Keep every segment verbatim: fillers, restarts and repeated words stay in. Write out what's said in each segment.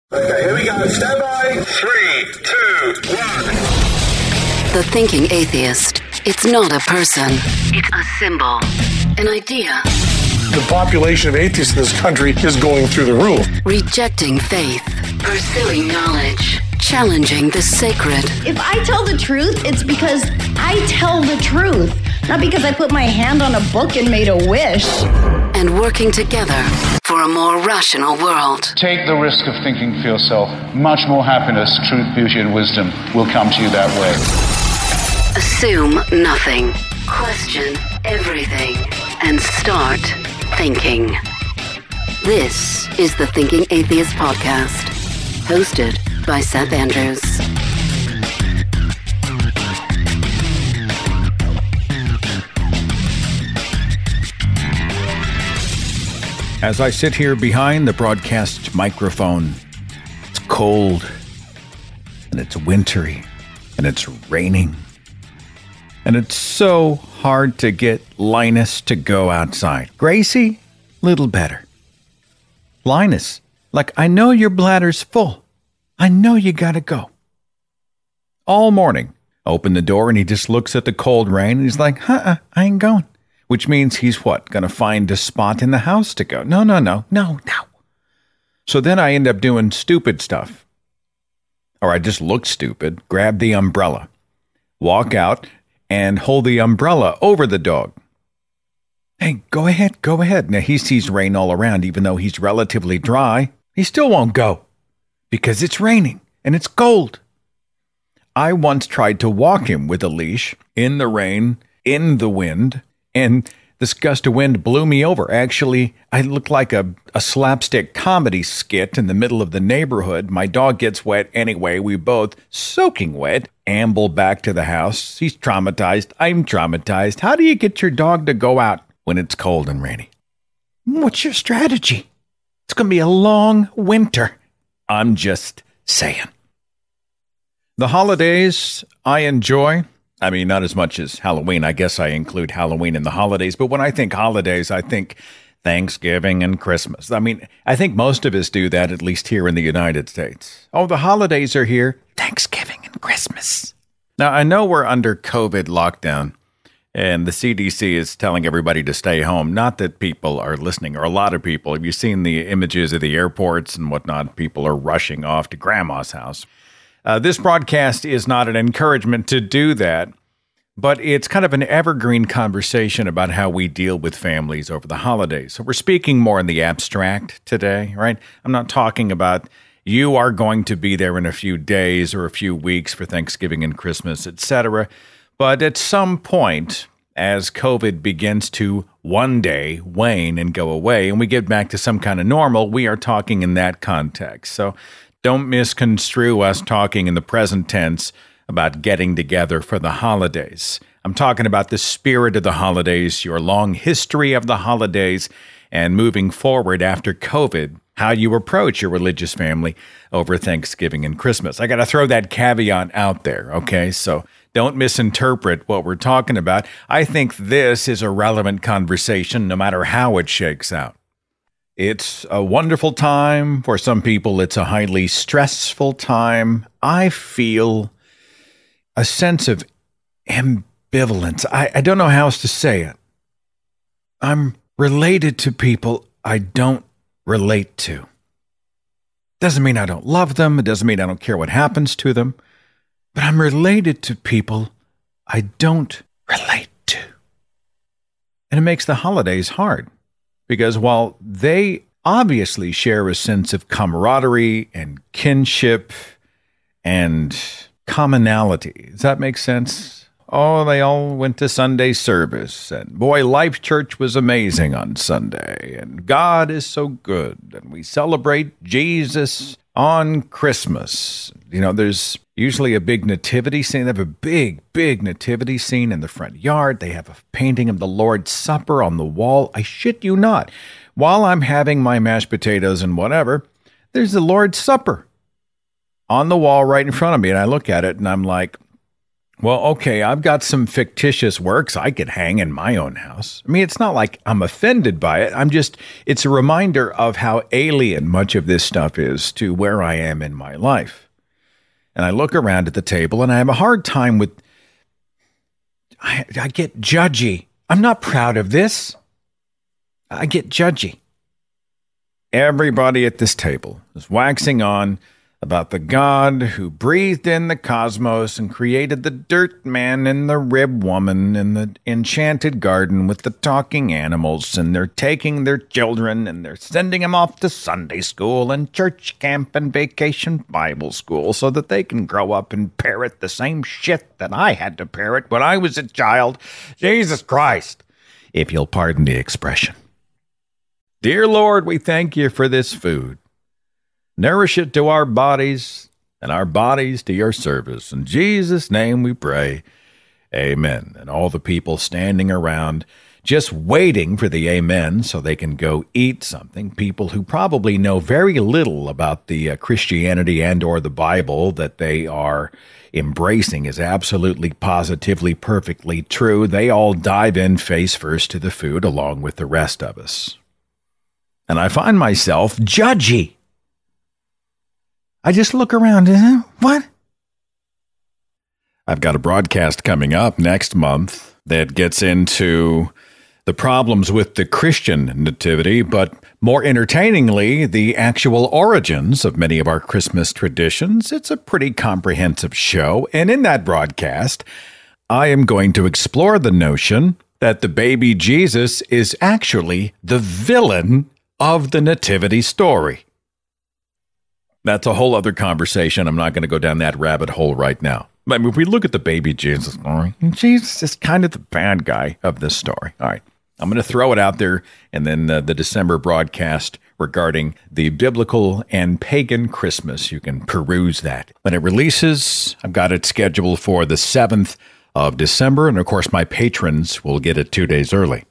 Okay, here we go. Stand by. Three, two, one. The Thinking Atheist. It's not a person. It's a symbol. An idea. The population of atheists in this country is going through the roof. Rejecting faith. Pursuing knowledge. Challenging the sacred. If I tell the truth, it's because I tell the truth. Not because I put my hand on a book and made a wish. And working together for a more rational world. Take the risk of thinking for yourself. Much more happiness, truth, beauty, and wisdom will come to you that way. Assume nothing. Question everything. And start thinking. This is the Thinking Atheist Podcast. Hosted by Seth Andrews. As I sit here behind the broadcast microphone, it's cold, and it's wintry, and it's raining, and it's so hard to get Linus to go outside. Gracie, little better. Linus, like, I know your bladder's full. I know you gotta go. All morning, open the door, and he just looks at the cold rain, and he's like, uh-uh, I ain't going. Which means he's what? Going to find a spot in the house to go. No, no, no, no, no. So then I end up doing stupid stuff. Or I just look stupid, grab the umbrella, walk out, and hold the umbrella over the dog. Hey, go ahead, go ahead. Now he sees rain all around, even though he's relatively dry. He still won't go because it's raining and it's cold. I once tried to walk him with a leash in the rain, in the wind, and this gust of wind blew me over. Actually, I looked like a, a slapstick comedy skit in the middle of the neighborhood. My dog gets wet anyway. We both, soaking wet, amble back to the house. He's traumatized. I'm traumatized. How do you get your dog to go out when it's cold and rainy? What's your strategy? It's going to be a long winter. I'm just saying. The holidays I enjoy. I mean, not as much as Halloween. I guess I include Halloween in the holidays. But when I think holidays, I think Thanksgiving and Christmas. I mean, I think most of us do that, at least here in the United States. Oh, the holidays are here. Thanksgiving and Christmas. Now, I know we're under COVID lockdown, and the C D C is telling everybody to stay home. Not that people are listening, or a lot of people. Have you seen the images of the airports and whatnot? People are rushing off to grandma's house. Uh, this broadcast is not an encouragement to do that, but it's kind of an evergreen conversation about how we deal with families over the holidays. So we're speaking more in the abstract today, right? I'm not talking about you are going to be there in a few days or a few weeks for Thanksgiving and Christmas, et cetera. But at some point, as COVID begins to one day wane and go away, and we get back to some kind of normal, we are talking in that context. So don't misconstrue us talking in the present tense about getting together for the holidays. I'm talking about the spirit of the holidays, your long history of the holidays, and moving forward after COVID, how you approach your religious family over Thanksgiving and Christmas. I got to throw that caveat out there, okay? So don't misinterpret what we're talking about. I think this is a relevant conversation no matter how it shakes out. It's a wonderful time. For some people, it's a highly stressful time. I feel a sense of ambivalence. I, I don't know how else to say it. I'm related to people I don't relate to. Doesn't mean I don't love them. It doesn't mean I don't care what happens to them. But I'm related to people I don't relate to. And it makes the holidays hard. Because while they obviously share a sense of camaraderie and kinship and commonality, does that make sense? Oh, they all went to Sunday service, and boy, Life Church was amazing on Sunday, and God is so good, and we celebrate Jesus on Christmas. You know, there's usually a big nativity scene. They have a big, big nativity scene in the front yard. They have a painting of the Lord's Supper on the wall. I shit you not. While I'm having my mashed potatoes and whatever, there's the Lord's Supper on the wall right in front of me. And I look at it and I'm like, Well, okay, I've got some fictitious works I could hang in my own house. I mean, it's not like I'm offended by it. I'm just, it's a reminder of how alien much of this stuff is to where I am in my life. And I look around at the table and I have a hard time with, I, I get judgy. I'm not proud of this. I get judgy. Everybody at this table is waxing on about the God who breathed in the cosmos and created the dirt man and the rib woman and the enchanted garden with the talking animals, and they're taking their children and they're sending them off to Sunday school and church camp and vacation Bible school so that they can grow up and parrot the same shit that I had to parrot when I was a child. Jesus Christ, if you'll pardon the expression. Dear Lord, we thank you for this food. Nourish it to our bodies, and our bodies to your service. In Jesus' name we pray. Amen. And all the people standing around just waiting for the amen so they can go eat something. People who probably know very little about the uh, Christianity and or the Bible that they are embracing is absolutely, positively, perfectly true. They all dive in face first to the food along with the rest of us. And I find myself judgy. I just look around and, what? I've got a broadcast coming up next month that gets into the problems with the Christian nativity, but more entertainingly, the actual origins of many of our Christmas traditions. It's a pretty comprehensive show, and in that broadcast, I am going to explore the notion that the baby Jesus is actually the villain of the nativity story. That's a whole other conversation. I'm not going to go down that rabbit hole right now. I mean, if we look at the baby Jesus story, Jesus is kind of the bad guy of this story. All right. I'm going to throw it out there, and then uh, the December broadcast regarding the biblical and pagan Christmas. You can peruse that. When it releases, I've got it scheduled for the seventh of December, and of course, my patrons will get it two days early.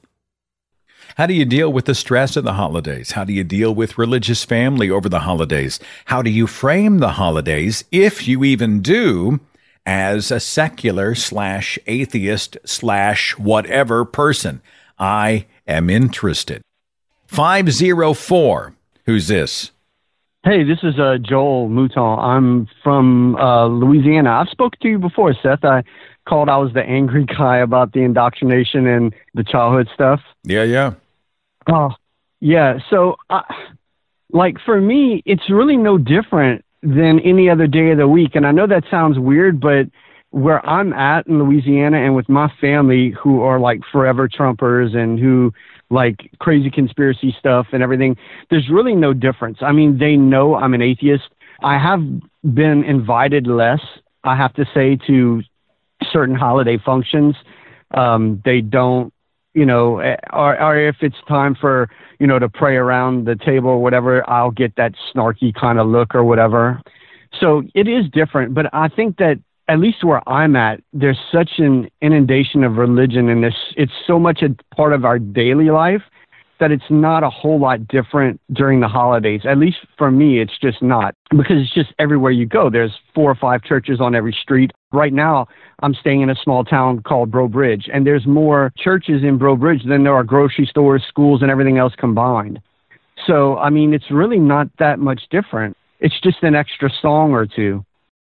How do you deal with the stress of the holidays? How do you deal with religious family over the holidays? How do you frame the holidays, if you even do, as a secular slash atheist slash whatever person? I am interested. five oh four. Who's this? Hey, this is uh, Joel Mouton. I'm from uh, Louisiana. I've spoken to you before, Seth. I called I was the angry guy about the indoctrination and the childhood stuff. Yeah, yeah. Oh, yeah. So, uh, like, for me, it's really no different than any other day of the week. And I know that sounds weird, but where I'm at in Louisiana and with my family who are, like, forever Trumpers and who like crazy conspiracy stuff and everything, there's really no difference. I mean, they know I'm an atheist. I have been invited less, I have to say, to certain holiday functions. Um, they don't, you know, or, or if it's time for, you know, to pray around the table or whatever, I'll get that snarky kind of look or whatever. So it is different, but I think that at least where I'm at, there's such an inundation of religion, and this, it's so much a part of our daily life that it's not a whole lot different during the holidays. At least for me, it's just not, because it's just everywhere you go. There's four or five churches on every street. Right now, I'm staying in a small town called Breaux Bridge, and there's more churches in Breaux Bridge than there are grocery stores, schools, and everything else combined. So, I mean, it's really not that much different. It's just an extra song or two.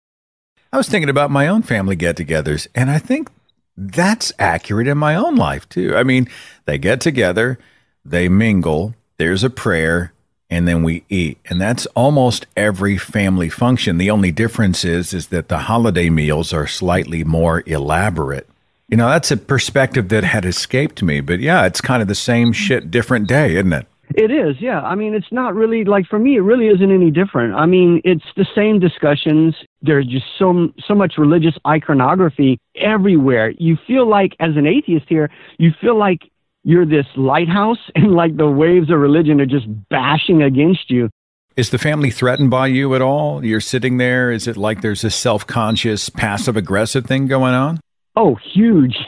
I was thinking about my own family get-togethers, and I think that's accurate in my own life, too. I mean, they get together, they mingle, there's a prayer, and then we eat. And that's almost every family function. The only difference is, is that the holiday meals are slightly more elaborate. You know, that's a perspective that had escaped me. But yeah, it's kind of the same shit, different day, isn't it? It is, yeah. I mean, it's not really, like, for me, it really isn't any different. I mean, it's the same discussions. There's just so so much religious iconography everywhere. You feel like, as an atheist here, you feel like you're this lighthouse, and like the waves of religion are just bashing against you. Is the family threatened by you at all? You're sitting there. Is it like there's a self-conscious, passive-aggressive thing going on? Oh, huge.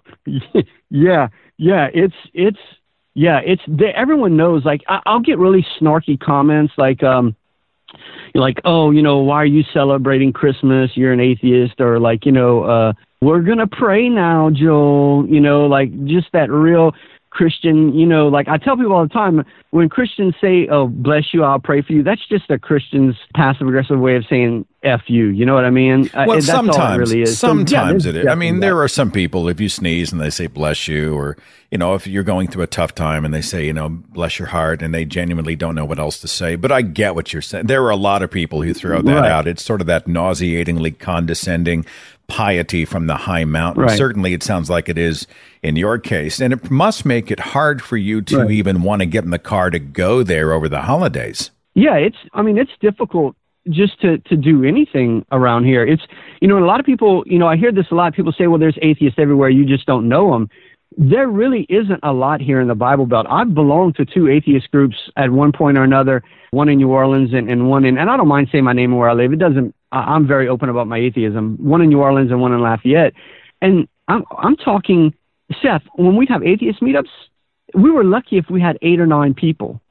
yeah, yeah. It's, it's, yeah, it's, they, everyone knows, like, I, I'll get really snarky comments like, um, like, oh, you know, why are you celebrating Christmas? You're an atheist. Or like, you know, uh, we're going to pray now, Joel, you know, like just that real Christian, you know, like I tell people all the time, when Christians say, oh, bless you, I'll pray for you, that's just a Christian's passive-aggressive way of saying F you. You know what I mean? Well, uh, that's sometimes, all it really is. sometimes so, yeah, it is. I mean, there are some people, if you sneeze and they say bless you, or, you know, if you're going through a tough time and they say, you know, bless your heart, and they genuinely don't know what else to say. But I get what you're saying. There are a lot of people who throw that right. out. It's sort of that nauseatingly condescending piety from the high mountain. Right. Certainly it sounds like it is in your case. And it must make it hard for you to right. even want to get in the car to go there over the holidays. Yeah, it's, I mean, it's difficult just to, to do anything around here. It's, you know, a lot of people, you know, I hear this a lot. People say, well, there's atheists everywhere. You just don't know them. There really isn't a lot here in the Bible Belt. I've belonged to two atheist groups at one point or another, one in New Orleans and, and one in, and I don't mind saying my name and where I live. It doesn't, I'm very open about my atheism, one in New Orleans and one in Lafayette. And I'm, I'm talking, Seth, when we have atheist meetups, we were lucky if we had eight or nine people.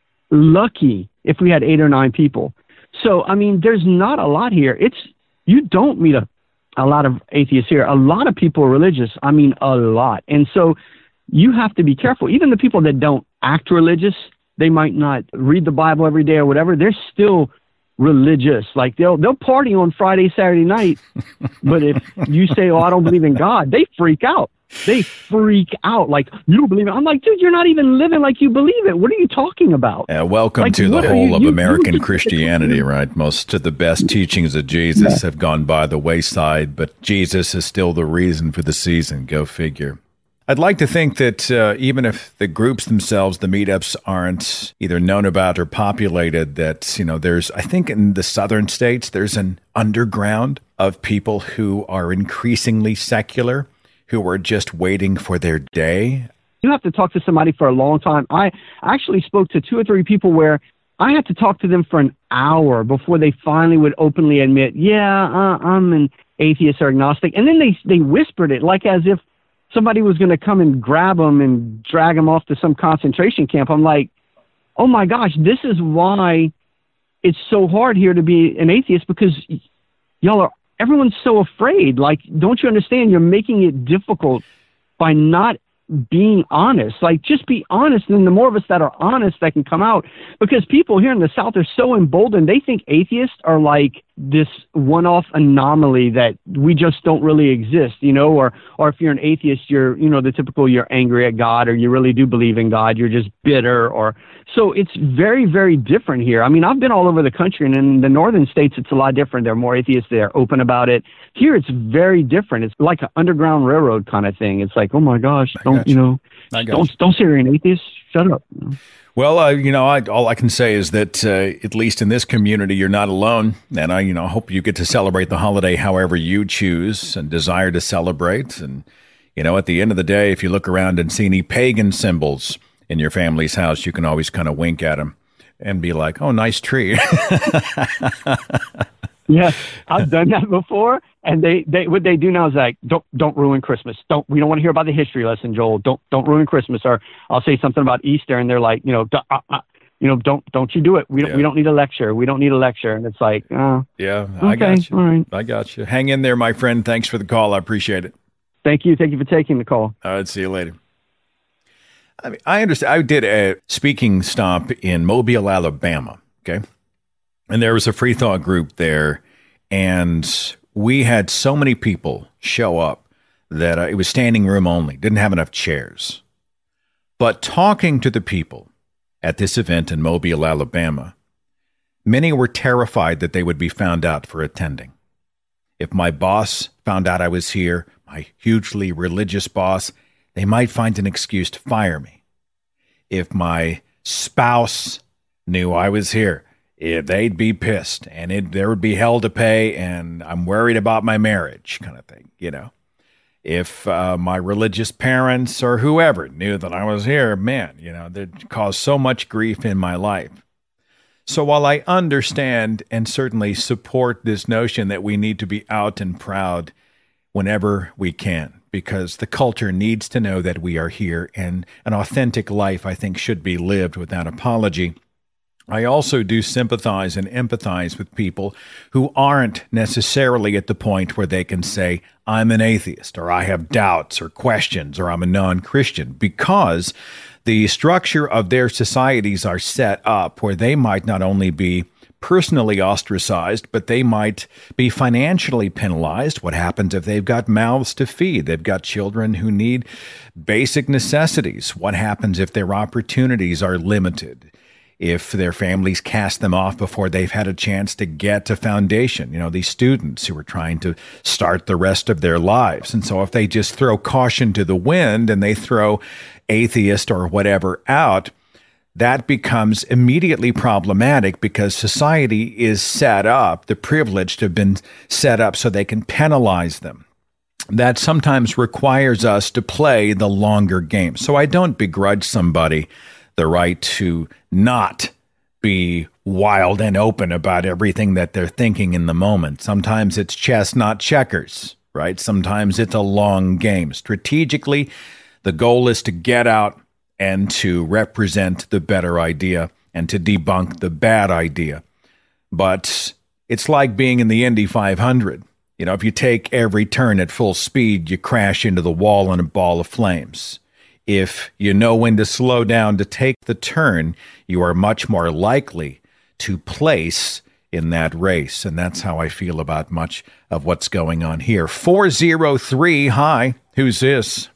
Lucky if we had eight or nine people. So, I mean, there's not a lot here. It's, you don't meet a, a lot of atheists here. A lot of people are religious. I mean, a lot. And so you have to be careful. Even the people that don't act religious, they might not read the Bible every day or whatever. They're still religious. Like they'll, they'll party on Friday, Saturday night. But if you say, oh, I don't believe in God, they freak out. They freak out. Like, you don't believe it. I'm like, dude, you're not even living like you believe it. What are you talking about? Uh, welcome like, to the what whole you, of you, American you, Christianity, right? Most of the best teachings of Jesus yeah. have gone by the wayside, but Jesus is still the reason for the season. Go figure. I'd like to think that uh, even if the groups themselves, the meetups, aren't either known about or populated, that, you know, there's, I think in the southern states, there's an underground of people who are increasingly secular, who are just waiting for their day. You have to talk to somebody for a long time. I actually spoke to two or three people where I had to talk to them for an hour before they finally would openly admit, yeah, uh, I'm an atheist or agnostic. And then they, they whispered it like as if somebody was going to come and grab them and drag them off to some concentration camp. I'm like, oh my gosh, this is why it's so hard here to be an atheist, because y'all are, everyone's so afraid. Like, don't you understand? You're making it difficult by not being honest. Like, just be honest. And the more of us that are honest that can come out, because people here in the South are so emboldened. They think atheists are like this one-off anomaly that we just don't really exist, you know, or, or if you're an atheist, you're, you know, the typical, you're angry at God, or you really do believe in God. You're just bitter. Or so it's very, very different here. I mean, I've been all over the country, and in the northern states, it's a lot different. There are more atheists. They're open about it. Here, it's very different. It's like an Underground Railroad kind of thing. It's like, oh my gosh, don't, you know, don't, you. don't say you're an atheist. Shut up. You know? Well, uh, you know, I, all I can say is that uh, at least in this community, you're not alone. And I, you know, hope you get to celebrate the holiday however you choose and desire to celebrate. And, you know, at the end of the day, if you look around and see any pagan symbols in your family's house, you can always kind of wink at them and be like, oh, nice tree. Yeah, I've done that before. And they, they what they do now is like, don't don't ruin Christmas. Don't we don't want to hear about the history lesson, Joel. Don't don't ruin Christmas. Or I'll say something about Easter, and they're like, you know, uh, uh, you know, don't don't you do it. We don't yeah. we don't need a lecture. We don't need a lecture. And it's like, oh, yeah, okay, I got you. All right. I got you. Hang in there, my friend. Thanks for the call. I appreciate it. Thank you. Thank you for taking the call. All right. See you later. I mean, I understand. I did a speaking stop in Mobile, Alabama. Okay, and there was a free thought group there. And we had so many people show up that uh, it was standing room only, didn't have enough chairs. But talking to the people at this event in Mobile, Alabama, many were terrified that they would be found out for attending. If my boss found out I was here, my hugely religious boss, they might find an excuse to fire me. If my spouse knew I was here, If they'd be pissed, and it, there would be hell to pay, and I'm worried about my marriage, kind of thing, you know. If uh, my religious parents or whoever knew that I was here, man, you know, that caused so much grief in my life. So while I understand and certainly support this notion that we need to be out and proud whenever we can, because the culture needs to know that we are here, and an authentic life, I think, should be lived without apology, I also do sympathize and empathize with people who aren't necessarily at the point where they can say, I'm an atheist, or I have doubts or questions, or I'm a non-Christian, because the structure of their societies are set up where they might not only be personally ostracized, but they might be financially penalized. What happens if they've got mouths to feed? They've got children who need basic necessities. What happens if their opportunities are limited? If their families cast them off before they've had a chance to get to foundation, you know, these students who are trying to start the rest of their lives. And so if they just throw caution to the wind and they throw atheist or whatever out, that becomes immediately problematic because society is set up, the privileged have been set up so they can penalize them. That sometimes requires us to play the longer game. So I don't begrudge somebody the right to not be wild and open about everything that they're thinking in the moment. Sometimes it's chess, not checkers, right? Sometimes it's a long game. Strategically, the goal is to get out and to represent the better idea and to debunk the bad idea. But it's like being in the Indy five hundred. You know, if you take every turn at full speed, you crash into the wall in a ball of flames. If you know when to slow down to take the turn, you are much more likely to place in that race. And that's how I feel about much of what's going on here. four oh three, hi, who's this?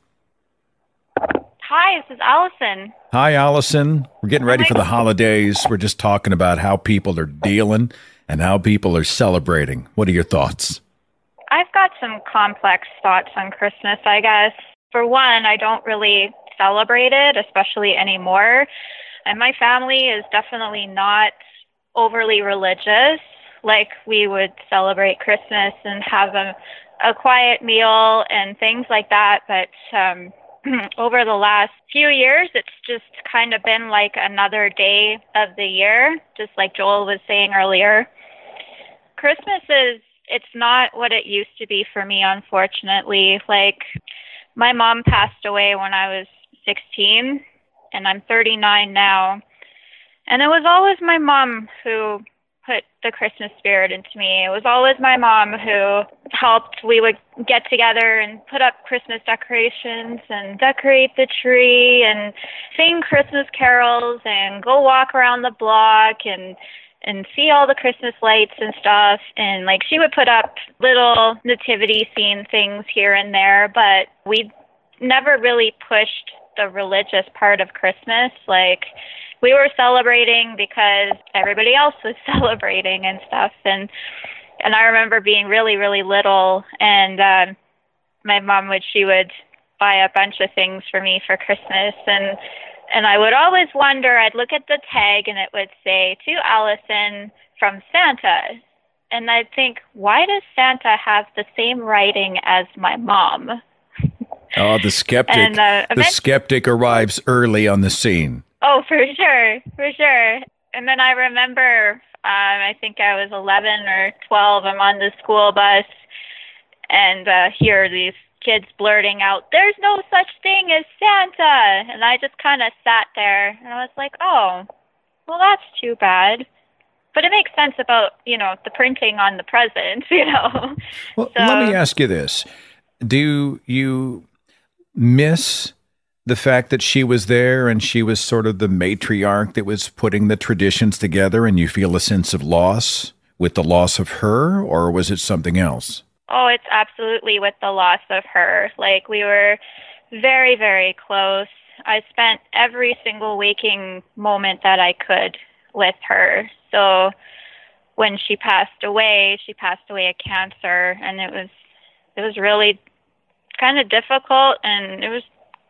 Hi, this is Allison. Hi, Allison. We're getting ready for the holidays. We're just talking about how people are dealing and how people are celebrating. What are your thoughts? I've got some complex thoughts on Christmas, I guess. For one, I don't really celebrate it, especially anymore. And my family is definitely not overly religious. Like, we would celebrate Christmas and have a, a quiet meal and things like that. But um, over the last few years, it's just kind of been like another day of the year, just like Joel was saying earlier. Christmas is, it's not what it used to be for me, unfortunately. Like, my mom passed away when I was sixteen, and I'm thirty-nine now. And it was always my mom who put the Christmas spirit into me. It was always my mom who helped. We would get together and put up Christmas decorations and decorate the tree and sing Christmas carols and go walk around the block and and see all the Christmas lights and stuff. And like, she would put up little nativity scene things here and there, but we never really pushed the religious part of Christmas. Like, we were celebrating because everybody else was celebrating and stuff. And and I remember being really, really little, and uh, my mom would, she would buy a bunch of things for me for Christmas. And And I would always wonder, I'd look at the tag and it would say, to Allison from Santa. And I'd think, why does Santa have the same writing as my mom? Oh, the skeptic. and, uh, the skeptic arrives early on the scene. Oh, for sure, for sure. And then I remember, um, I think I was eleven or twelve, I'm on the school bus, and uh, hear these kids blurting out, there's no such thing as Santa. And I just kind of sat there and I was like, oh, well, that's too bad. But it makes sense about, you know, the printing on the presents, you know. Well, so, let me ask you this. Do you miss the fact that she was there and she was sort of the matriarch that was putting the traditions together, and you feel a sense of loss with the loss of her, or was it something else? Oh, it's absolutely with the loss of her. Like, we were very, very close. I spent every single waking moment that I could with her. So when she passed away, she passed away of cancer, and it was it was really kind of difficult, and it was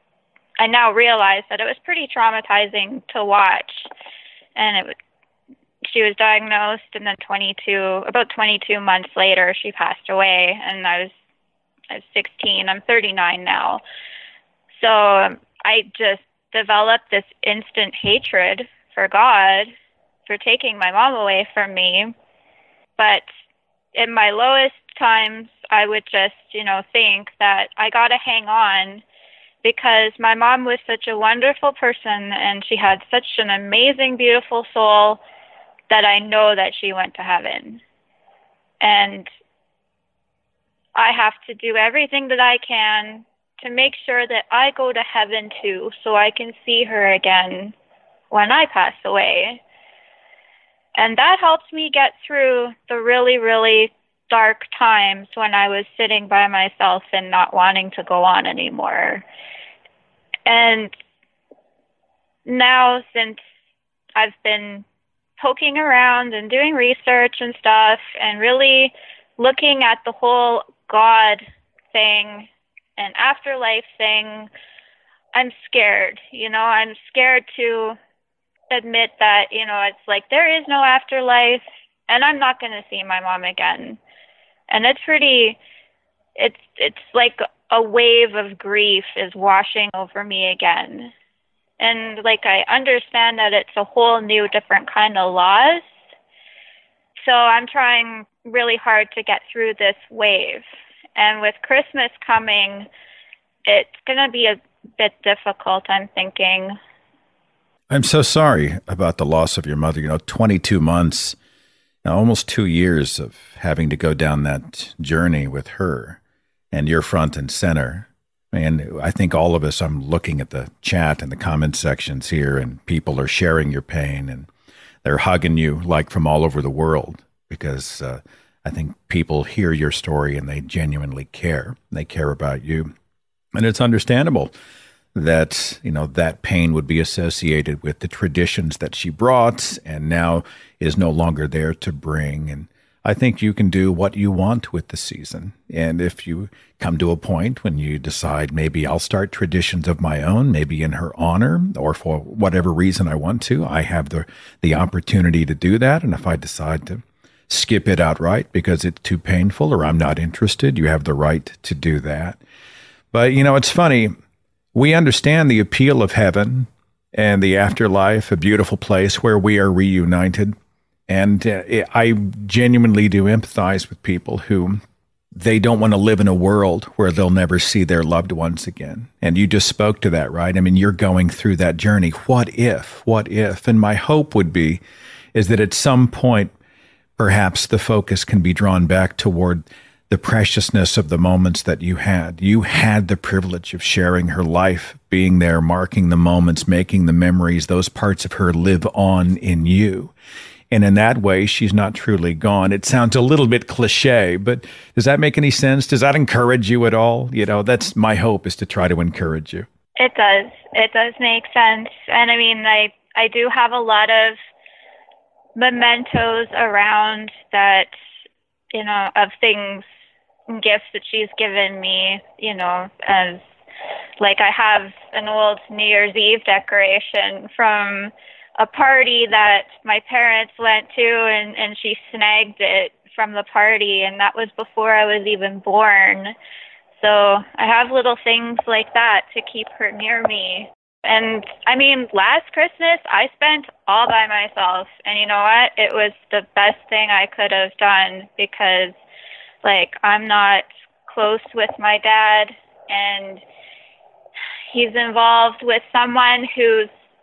I now realize that it was pretty traumatizing to watch. And it was She was diagnosed, and then twenty-two, about twenty-two months later, she passed away, and I was, I was sixteen. I'm thirty-nine now. So um, I just developed this instant hatred for God for taking my mom away from me. But in my lowest times, I would just, you know, think that I got to hang on, because my mom was such a wonderful person, and she had such an amazing, beautiful soul. that I know that she went to heaven. And I have to do everything that I can to make sure that I go to heaven too, so I can see her again when I pass away. And that helps me get through the really, really dark times when I was sitting by myself and not wanting to go on anymore. And now, since I've been poking around and doing research and stuff and really looking at the whole God thing and afterlife thing, I'm scared. You know, I'm scared to admit that, you know, it's like there is no afterlife and I'm not going to see my mom again. And it's pretty, it's, it's like a wave of grief is washing over me again. And like, I understand that it's a whole new, different kind of loss. So I'm trying really hard to get through this wave. And with Christmas coming, it's going to be a bit difficult, I'm thinking. I'm so sorry about the loss of your mother. You know, twenty-two months, now almost two years of having to go down that journey with her, and you're front and center. And I think all of us, I'm looking at the chat and the comment sections here, and people are sharing your pain, and they're hugging you like from all over the world, because uh, I think people hear your story and they genuinely care. They care about you. And it's understandable that, you know, that pain would be associated with the traditions that she brought and now is no longer there to bring. And I think you can do what you want with the season. And if you come to a point when you decide maybe I'll start traditions of my own, maybe in her honor or for whatever reason I want to, I have the the opportunity to do that. And if I decide to skip it outright because it's too painful or I'm not interested, you have the right to do that. But, you know, it's funny. We understand the appeal of heaven and the afterlife, a beautiful place where we are reunited. And uh, I genuinely do empathize with people who they don't want to live in a world where they'll never see their loved ones again. And you just spoke to that, right? I mean, you're going through that journey. What if? What if? And my hope would be is that at some point, perhaps the focus can be drawn back toward the preciousness of the moments that you had. You had the privilege of sharing her life, being there, marking the moments, making the memories. Those parts of her live on in you. And in that way, she's not truly gone. It sounds a little bit cliche, but does that make any sense? Does that encourage you at all? You know, that's my hope, is to try to encourage you. It does. It does make sense. And I mean, I, I do have a lot of mementos around that, you know, of things, gifts that she's given me, you know, as like I have an old New Year's Eve decoration from a party that my parents went to, and, and she snagged it from the party, and that was before I was even born. So I have little things like that to keep her near me. And I mean, last Christmas I spent all by myself, and you know what? It was the best thing I could have done, because like, I'm not close with my dad, and he's involved with someone who's,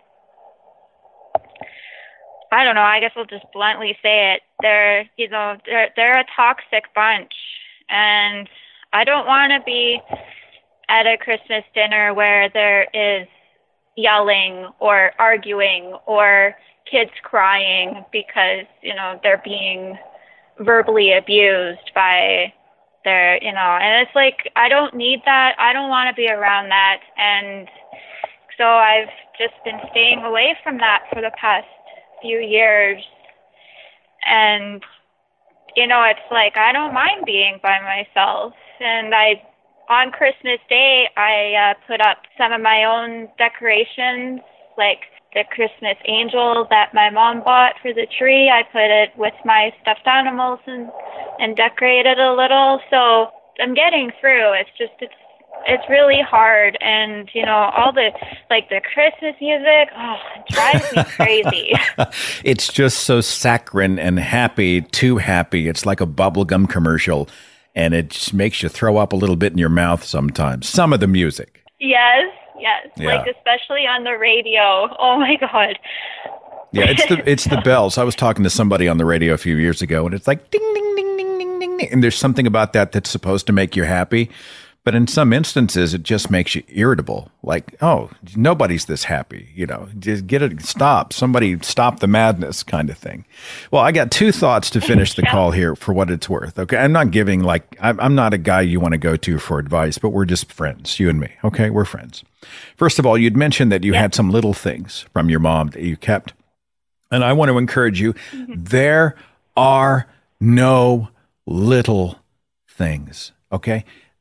I don't know, I guess I'll just bluntly say it. They're, you know, they're, they're a toxic bunch, and I don't want to be at a Christmas dinner where there is yelling or arguing or kids crying because, you know, they're being verbally abused by their, you know, and it's like, I don't need that. I don't want to be around that. And so I've just been staying away from that for the past few years. And, you know, it's like, I don't mind being by myself. And I, on Christmas Day, I uh, put up some of my own decorations, like the Christmas angel that my mom bought for the tree. I put it with my stuffed animals and, and decorated a little. So I'm getting through. It's just, it's, it's really hard. And, you know, all the, like the Christmas music, oh, it drives me crazy. It's just so saccharine and happy, too happy. It's like a bubblegum commercial, and it just makes you throw up a little bit in your mouth sometimes. Some of the music. Yes. Yes, yeah. Like especially on the radio. Oh my God. Yeah, it's the it's the bells. I was talking to somebody on the radio a few years ago, and it's like ding, ding, ding, ding, ding, ding, ding. And there's something about that that's supposed to make you happy. But in some instances, it just makes you irritable. Like, oh, nobody's this happy. You know, just get it, stop. Somebody stop the madness kind of thing. Well, I got two thoughts to finish the call here for what it's worth. Okay. I'm not giving like, I'm not a guy you want to go to for advice, but we're just friends, you and me. Okay. We're friends. First of all, you'd mentioned that you had some little things from your mom that you kept. And I want to encourage you. Mm-hmm. There are no little things. Okay.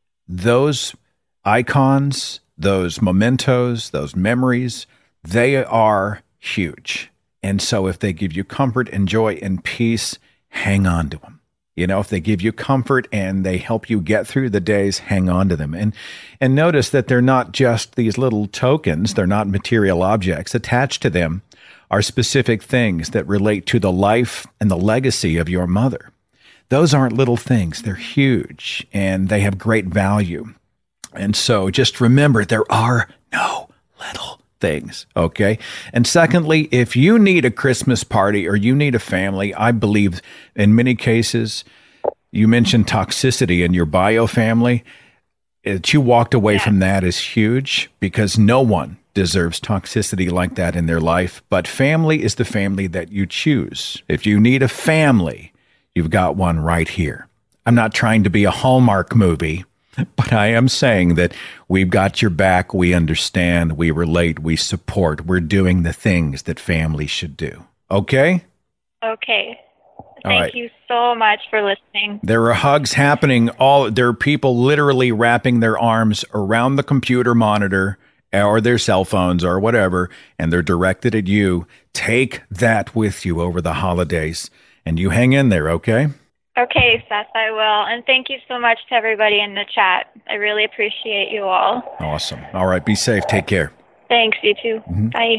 Those icons, those mementos, those memories, they are huge. And so if they give you comfort and joy and peace, hang on to them. You know, if they give you comfort and they help you get through the days, hang on to them. And and notice that they're not just these little tokens. They're not material objects. Attached to them are specific things that relate to the life and the legacy of your mother. Those aren't little things. They're huge and they have great value. And so just remember, there are no little things. Okay. And secondly, if you need a Christmas party or you need a family, I believe in many cases, you mentioned toxicity in your bio family, that you walked away yeah. from that is huge, because no one deserves toxicity like that in their life. But family is the family that you choose. If you need a family, you've got one right here. I'm not trying to be a Hallmark movie, but I am saying that we've got your back. We understand. We relate. We support. We're doing the things that families should do. Okay? Okay. All Thank right. you so much for listening. There are hugs happening. All there are people literally wrapping their arms around the computer monitor or their cell phones or whatever, and they're directed at you. Take that with you over the holidays. And you hang in there, okay? Okay, Seth, I will. And thank you so much to everybody in the chat. I really appreciate you all. Awesome. All right, be safe. Take care. Thanks, you too. Mm-hmm. Bye.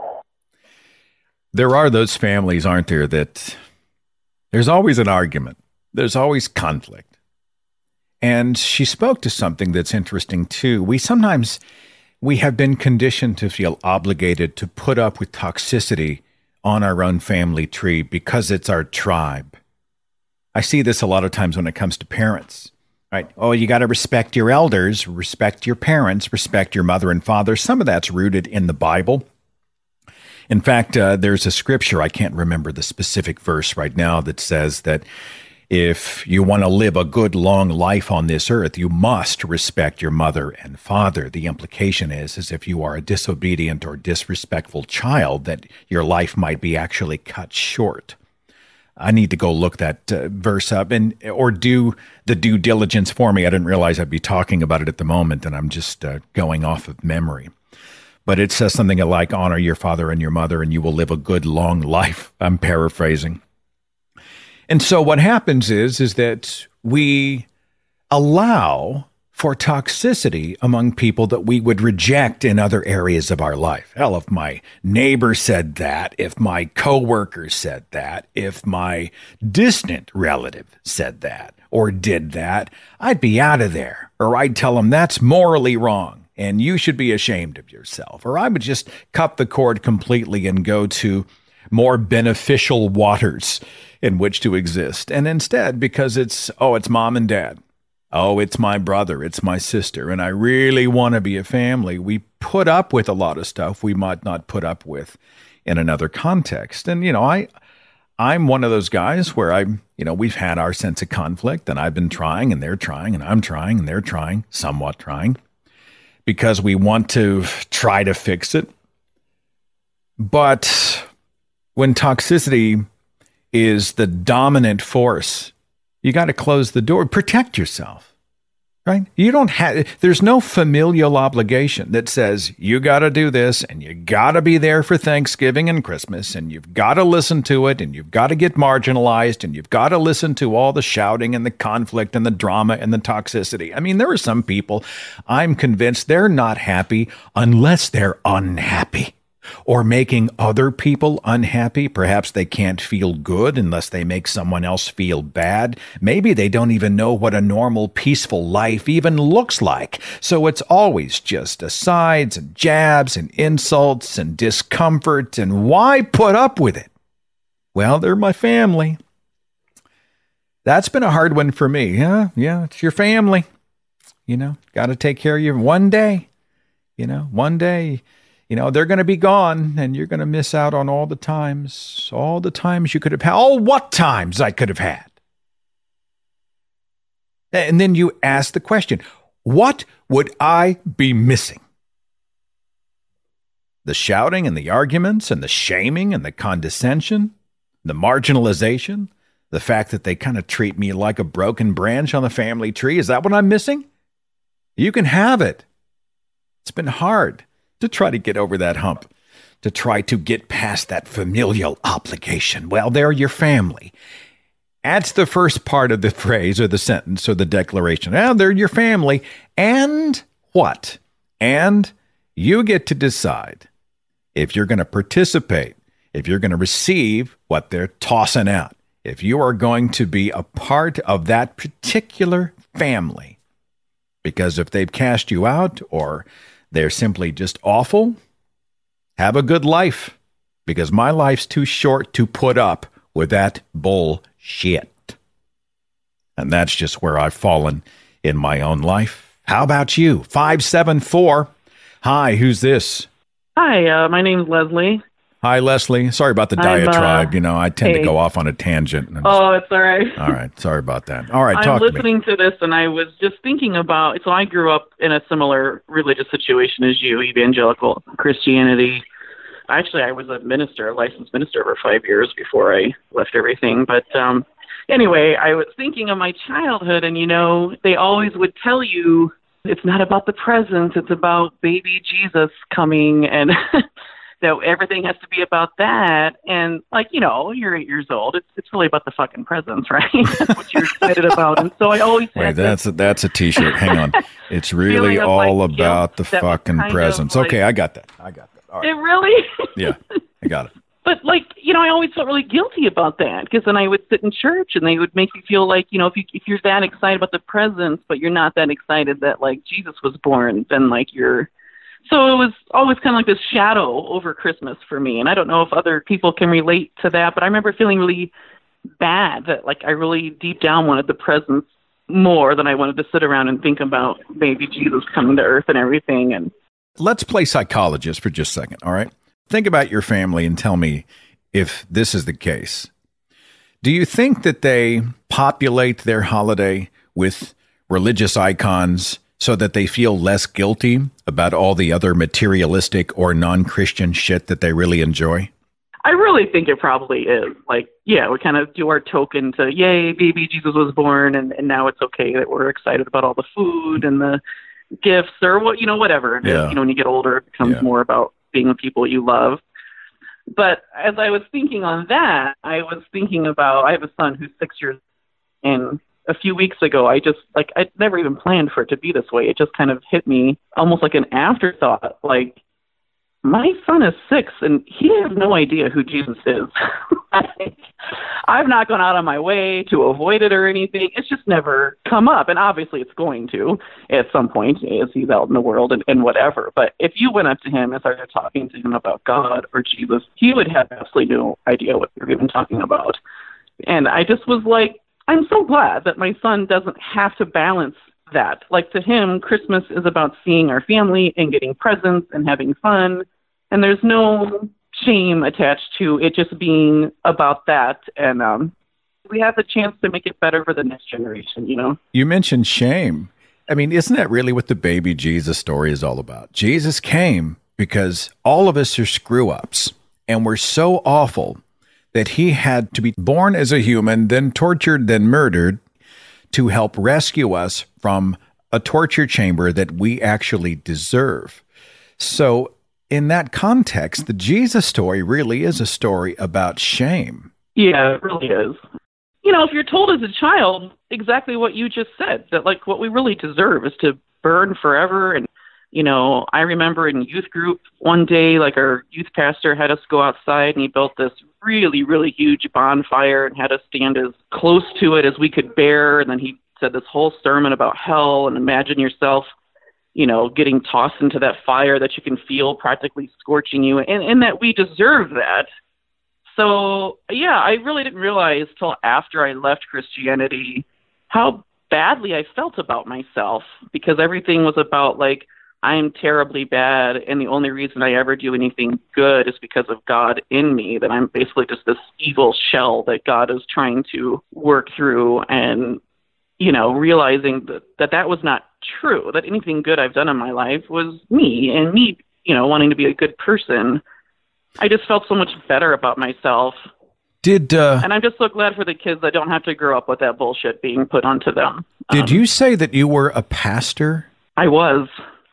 There are those families, aren't there, that there's always an argument. There's always conflict. And she spoke to something that's interesting, too. We sometimes, we have been conditioned to feel obligated to put up with toxicity on our own family tree because it's our tribe. I see this a lot of times when it comes to parents, right? Oh, you got to respect your elders, respect your parents, respect your mother and father. Some of that's rooted in the Bible. In fact, uh, there's a scripture, I can't remember the specific verse right now, that says that if you want to live a good long life on this earth, you must respect your mother and father. The implication is, is if you are a disobedient or disrespectful child, that your life might be actually cut short. I need to go look that uh, verse up and or do the due diligence for me. I didn't realize I'd be talking about it at the moment, and I'm just uh, going off of memory. But it says something like, honor your father and your mother, and you will live a good long life. I'm paraphrasing. And so what happens is, is that we allow for toxicity among people that we would reject in other areas of our life. Hell, if my neighbor said that, if my coworker said that, if my distant relative said that or did that, I'd be out of there. Or I'd tell them that's morally wrong and you should be ashamed of yourself. Or I would just cut the cord completely and go to more beneficial waters in which to exist. And instead, because it's, oh, it's mom and dad. Oh, it's my brother, it's my sister, and I really want to be a family. We put up with a lot of stuff we might not put up with in another context. And, you know, I, I'm one of those guys where I, you know, we've had our sense of conflict, and I've been trying, and they're trying, and I'm trying, and they're trying, somewhat trying, because we want to try to fix it. But when toxicity is the dominant force, you got to close the door, protect yourself, right? You don't have, there's no familial obligation that says you got to do this and you got to be there for Thanksgiving and Christmas and you've got to listen to it and you've got to get marginalized and you've got to listen to all the shouting and the conflict and the drama and the toxicity. I mean, there are some people, I'm convinced they're not happy unless they're unhappy. or making other people unhappy. Perhaps they can't feel good unless they make someone else feel bad. Maybe they don't even know what a normal, peaceful life even looks like. So it's always just asides and jabs and insults and discomfort. And why put up with it? Well, they're my family. That's been a hard one for me. Yeah, yeah, it's your family. You know, got to take care of you one day. You know, one day. You know, they're going to be gone, and you're going to miss out on all the times, all the times you could have had. Oh, what times I could have had. And then you ask the question, what would I be missing? The shouting and the arguments and the shaming and the condescension, the marginalization, the fact that they kind of treat me like a broken branch on the family tree. Is that what I'm missing? You can have it. It's been hard to try to get over that hump, to try to get past that familial obligation. Well, they're your family. That's the first part of the phrase or the sentence or the declaration. Well, they're your family. And what? And you get to decide if you're going to participate, if you're going to receive what they're tossing out, if you are going to be a part of that particular family. Because if they've cast you out or they're simply just awful, have a good life, because my life's too short to put up with that bullshit. And that's just where I've fallen in my own life. How about you? five seven four. Hi, who's this? Hi, uh, my name's Leslie. Hi, Leslie. Sorry about the I'm, diatribe. Uh, you know, I tend hey. to go off on a tangent. And Oh, it's all right. all right. Sorry about that. All right, I'm talk listening to me. to this, and I was just thinking about, so I grew up in a similar religious situation as you, evangelical Christianity. Actually, I was a minister, a licensed minister for five years before I left everything. But um, anyway, I was thinking of my childhood, and, you know, they always would tell you it's not about the presents, it's about baby Jesus coming, and that everything has to be about that. And, like, you know, you're eight years old. It's it's really about the fucking presents, right? That's what you're excited about. And so I always Wait, had that's a, that's a T-shirt. Hang on. It's really feeling of, all like, about the guilt that was fucking kind of, presents. like- Okay, I got that. I got that. All It right. really? Yeah, I got it. But, like, you know, I always felt really guilty about that, because then I would sit in church and they would make me feel like, you know, if, you, if you're that excited about the presents, but you're not that excited that, like, Jesus was born, then, like, you're... So it was always kind of like this shadow over Christmas for me. And I don't know if other people can relate to that, but I remember feeling really bad that, like, I really deep down wanted the presents more than I wanted to sit around and think about baby Jesus coming to earth and everything. And Let's play psychologist for just a second, all right? Think about your family and tell me if this is the case. Do you think that they populate their holiday with religious icons so that they feel less guilty about all the other materialistic or non-Christian shit that they really enjoy? I really think it probably is. Like, yeah, we kind of do our token to, yay, baby Jesus was born, and, and now it's okay that we're excited about all the food and the gifts or what, you know, whatever it is. Yeah. You know, when you get older, it becomes Yeah. more about being with people you love. But as I was thinking on that, I was thinking about, I have a son who's six years, and a few weeks ago, I just, like, I never even planned for it to be this way. It just kind of hit me almost like an afterthought. Like, my son is six, and he has no idea who Jesus is. Like, I've not gone out on my way to avoid it or anything. It's just never come up, and obviously it's going to at some point as he's out in the world and, and whatever. But if you went up to him and started talking to him about God or Jesus, he would have absolutely no idea what you're even talking about. And I just was like, I'm so glad that my son doesn't have to balance that. Like, to him, Christmas is about seeing our family and getting presents and having fun. And there's no shame attached to it just being about that. And um, we have the chance to make it better for the next generation, you know? You mentioned shame. I mean, isn't that really what the baby Jesus story is all about? Jesus came because all of us are screw-ups, and we're so awful that he had to be born as a human, then tortured, then murdered, to help rescue us from a torture chamber that we actually deserve. So in that context, the Jesus story really is a story about shame. Yeah, it really is. You know, if you're told as a child exactly what you just said, that, like, what we really deserve is to burn forever and You know, I remember in youth group one day, like our youth pastor had us go outside and he built this really, really huge bonfire and had us stand as close to it as we could bear. And then he said this whole sermon about hell and imagine yourself, you know, getting tossed into that fire that you can feel practically scorching you, and, and that we deserve that. So, yeah, I really didn't realize till after I left Christianity how badly I felt about myself, because everything was about, like, I'm terribly bad, and the only reason I ever do anything good is because of God in me, that I'm basically just this evil shell that God is trying to work through, and, you know, realizing that, that that was not true, that anything good I've done in my life was me, and me, you know, wanting to be a good person. I just felt so much better about myself. Did uh, and I'm just so glad for the kids that don't have to grow up with that bullshit being put onto them. Did um, you say that you were a pastor? I was.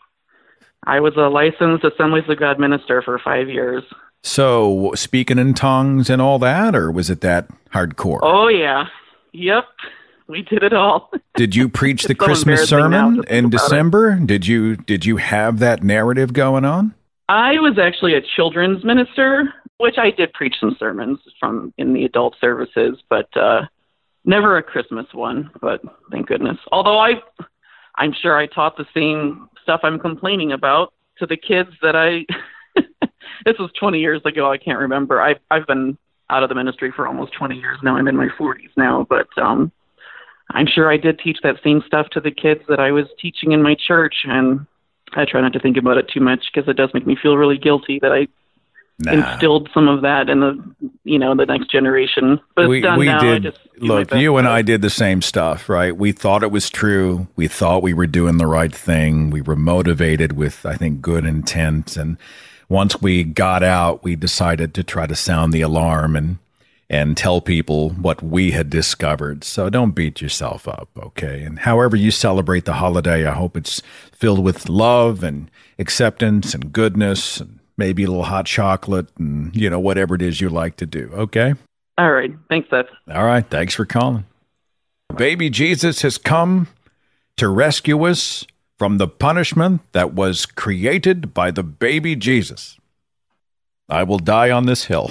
I was a licensed Assemblies of God minister for five years. So speaking in tongues and all that, or was it that hardcore? Oh, yeah. Yep. We did it all. Did you preach the so Christmas sermon now, in December? It. Did you did you have that narrative going on? I was actually a children's minister, which I did preach some sermons from in the adult services, but uh, never a Christmas one. But thank goodness. Although I, I'm sure I taught the same stuff I'm complaining about to the kids that I. This was twenty years ago. I can't remember. I've I've been out of the ministry for almost twenty years now. I'm in my forties now, but um, I'm sure I did teach that same stuff to the kids that I was teaching in my church, and I try not to think about it too much because it does make me feel really guilty that I nah. instilled some of that in the, you know, the next generation. But we, it's done we now. did. I just Look, you and I did the same stuff, right? We thought it was true. We thought we were doing the right thing. We were motivated with, I think, good intent. And once we got out, we decided to try to sound the alarm and and tell people what we had discovered. So don't beat yourself up, okay? And however you celebrate the holiday, I hope it's filled with love and acceptance and goodness and maybe a little hot chocolate and, you know, whatever it is you like to do, okay? All right. Thanks, Seth. All right. Thanks for calling. Baby Jesus has come to rescue us from the punishment that was created by the baby Jesus. I will die on this hill.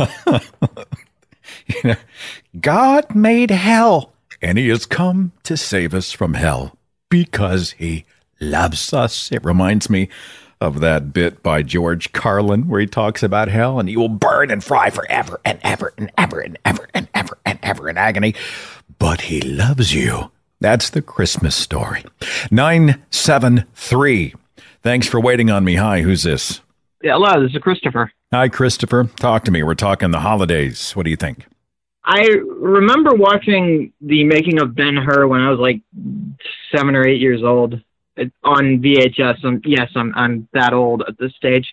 You know, God made hell, and he has come to save us from hell because he loves us. It reminds me of that bit by George Carlin where he talks about hell, and he will burn and fry forever and ever and ever and ever and ever and ever in agony. But he loves you. That's the Christmas story. nine seven three. Thanks for waiting on me. Hi, who's this? Yeah, hello, this is Christopher. Hi, Christopher. Talk to me. We're talking the holidays. What do you think? I remember watching the making of Ben-Hur when I was like seven or eight years old on V H S. Um, yes, I'm I'm that old at this stage.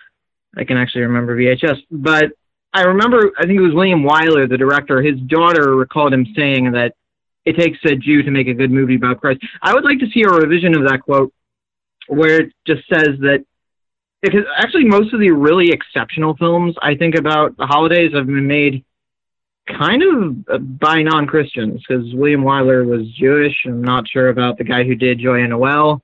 I can actually remember V H S. But I remember, I think it was William Wyler, the director, his daughter recalled him saying that it takes a Jew to make a good movie about Christ. I would like to see a revision of that quote where it just says that, because actually most of the really exceptional films I think about the holidays have been made kind of by non-Christians, because William Wyler was Jewish. I'm not sure about the guy who did Joy and Noel.